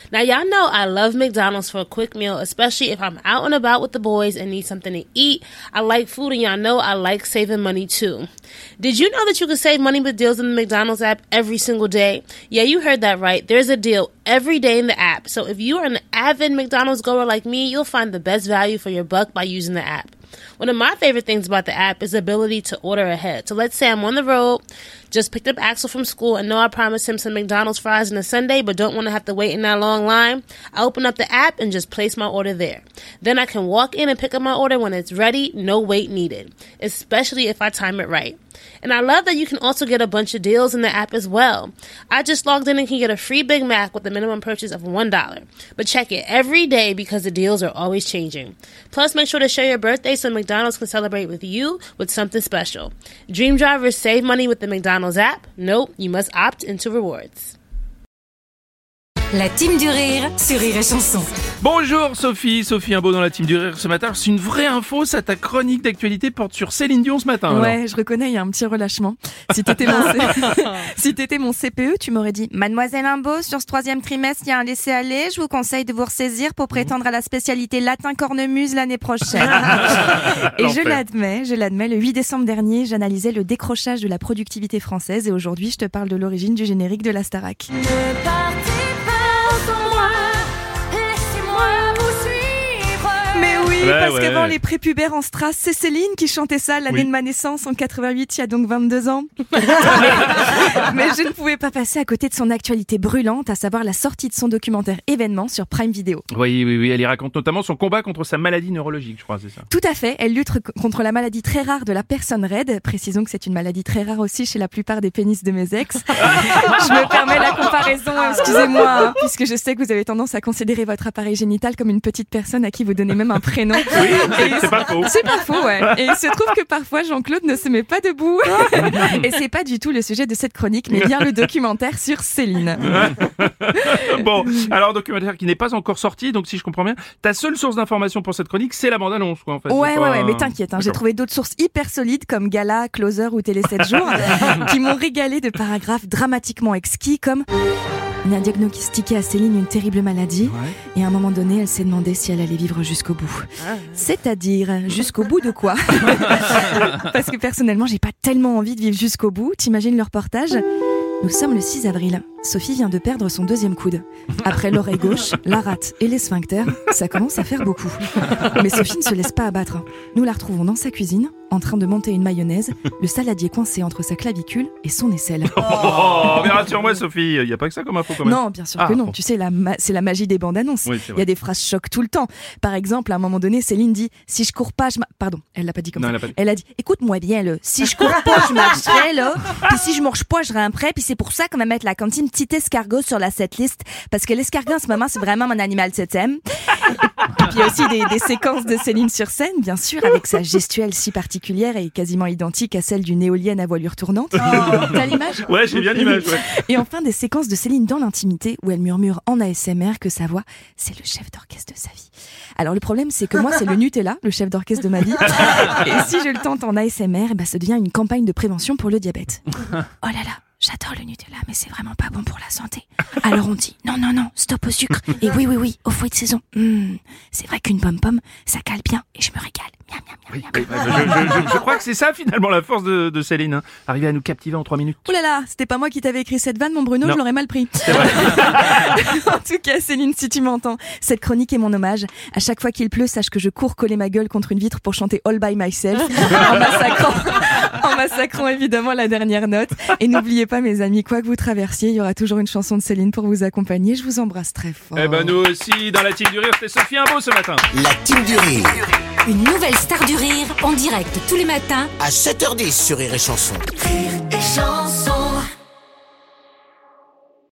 Now, y'all know I love McDonald's for a quick meal, especially if I'm out and about with the boys and need something to eat. I like food, and y'all know I like saving money too. Did you know that you can save money with deals in the McDonald's app every single day? Yeah, you heard that right. There's a deal every day in the app. So if you are an avid McDonald's goer like me, you'll find the best value for your buck by using the app. One of my favorite things about the app is the ability to order ahead. So let's say I'm on the road, just picked up Axel from school, and know I promised him some McDonald's fries on a Sunday, but don't want to have to wait in that long line. I open up the app and just place my order there. Then I can walk in and pick up my order when it's ready, no wait needed, especially if I time it right. And I love that you can also get a bunch of deals in the app as well. I just logged in and can get a free Big Mac with a minimum purchase of $1. But check it every day because the deals are always changing. Plus, make sure to share your birthday so McDonald's can celebrate with you with something special. Dream drivers save money with the McDonald's app. Nope, you must opt into rewards. La team du rire sur Rire et Chanson. Bonjour Sophie Imbeau dans la team du rire ce matin. C'est une vraie info, ça, ta chronique d'actualité porte sur Céline Dion ce matin. Ouais, alors. je reconnais, il y a un petit relâchement. Si t'étais mon CPE, tu m'aurais dit: Mademoiselle Imbeau, sur ce 3e trimestre, il y a un laisser-aller. Je vous conseille de vous ressaisir pour prétendre à la spécialité latin cornemuse l'année prochaine. Et je l'admets, le 8 décembre dernier, j'analysais le décrochage de la productivité française et aujourd'hui, je te parle de l'origine du générique de la Starac. Ne partez pas sans moi, laissez-moi vous suivre. Mais oui, Ouais, parce ouais. qu'avant les prépubères en strass, c'est Céline qui chantait ça l'année Oui. de ma naissance en 88, il y a donc 22 ans. mais je ne pouvais pas passer à côté de son actualité brûlante, à savoir la sortie de son documentaire événement sur Prime Video. Oui, elle y raconte notamment son combat contre sa maladie neurologique, je crois, c'est ça. Tout à fait, elle lutte contre la maladie très rare de la personne raide. Précisons que c'est une maladie très rare aussi chez la plupart des pénis de mes ex. Je me permets la comparaison, excusez-moi, hein, puisque je sais que vous avez tendance à considérer votre appareil génital comme une petite personne à qui vous donnez même un prénom. Oui, c'est pas faux. C'est pas faux, ouais. Et il se trouve que parfois Jean-Claude ne se met pas debout. Et c'est pas du tout le sujet de cette chronique, mais bien le documentaire sur Céline. Bon, alors documentaire qui n'est pas encore sorti, donc si je comprends bien, ta seule source d'information pour cette chronique, c'est la bande-annonce, quoi, en fait. Ouais, C'est pas- mais t'inquiète, j'ai D'accord. trouvé d'autres sources hyper solides comme Gala, Closer ou Télé 7 jours qui m'ont régalé de paragraphes dramatiquement exquis comme: on a diagnostiqué à Céline une terrible maladie et à un moment donné, elle s'est demandé si elle allait vivre jusqu'au bout. C'est-à-dire, jusqu'au bout de quoi? Parce que personnellement, j'ai pas tellement envie de vivre jusqu'au bout. T'imagines le reportage? Nous sommes le 6 avril. Sophie vient de perdre son 2e coude. Après l'oreille gauche, la rate et les sphincters, ça commence à faire beaucoup. Mais Sophie ne se laisse pas abattre. Nous la retrouvons dans sa cuisine, en train de monter une mayonnaise, le saladier coincé entre sa clavicule et son aisselle. Oh, mais rassure-moi Sophie, il y a pas que ça comme info quand même. Non, bien sûr que non. Bon. Tu sais, c'est la magie des bandes annonces. Oui, c'est Il vrai. y a des phrases chocs tout le temps. Par exemple, à un moment donné, Céline dit: si je cours pas, Pardon, elle l'a pas dit comme Non, ça. elle l'a pas dit. Elle a dit: écoute-moi bien, là. Si je cours pas, je marcherai, là. Puis si je mange pas, je ramperai. Puis c'est pour ça qu'on va mettre la cantine petit escargot sur la setlist. Parce que l'escargot, en ce moment, c'est vraiment mon animal totem. Puis il y a aussi des séquences de Céline sur scène, bien sûr, avec sa gestuelle si particulière et quasiment identique à celle d'une éolienne à voilure tournante. T'as l'image? Ouais, j'ai bien l'image, ouais. Et enfin, des séquences de Céline dans l'intimité où elle murmure en ASMR que sa voix, c'est le chef d'orchestre de sa vie. Alors le problème, c'est que moi, c'est le Nutella, le chef d'orchestre de ma vie. Et si je le tente en ASMR, ça devient une campagne de prévention pour le diabète. Oh là là, j'adore le Nutella, mais c'est vraiment pas bon pour la santé. Alors on dit non, stop au sucre. Et oui, aux fruits de saison. C'est vrai qu'une pomme-pomme, ça cale bien et je me régale. Miam, miam, miam, miam. Je crois que c'est ça finalement la force de Céline, hein. Arriver à nous captiver en 3 minutes. Oh là là, c'était pas moi qui t'avais écrit cette vanne, mon Bruno, Non. je l'aurais mal pris. En tout cas, Céline, si tu m'entends, cette chronique est mon hommage. À chaque fois qu'il pleut, sache que je cours coller ma gueule contre une vitre pour chanter All by Myself, en massacrant évidemment la dernière note. Et n'oubliez pas, mes amis, quoi que vous traversiez, il y aura toujours une chanson de Céline pour vous accompagner. Je vous embrasse très fort. Eh ben nous aussi, dans la team du rire, c'était Sophie Imbeau ce matin. La team du rire, Une nouvelle star du rire en direct tous les matins à 7h10 sur Rire et Chanson. et chanson.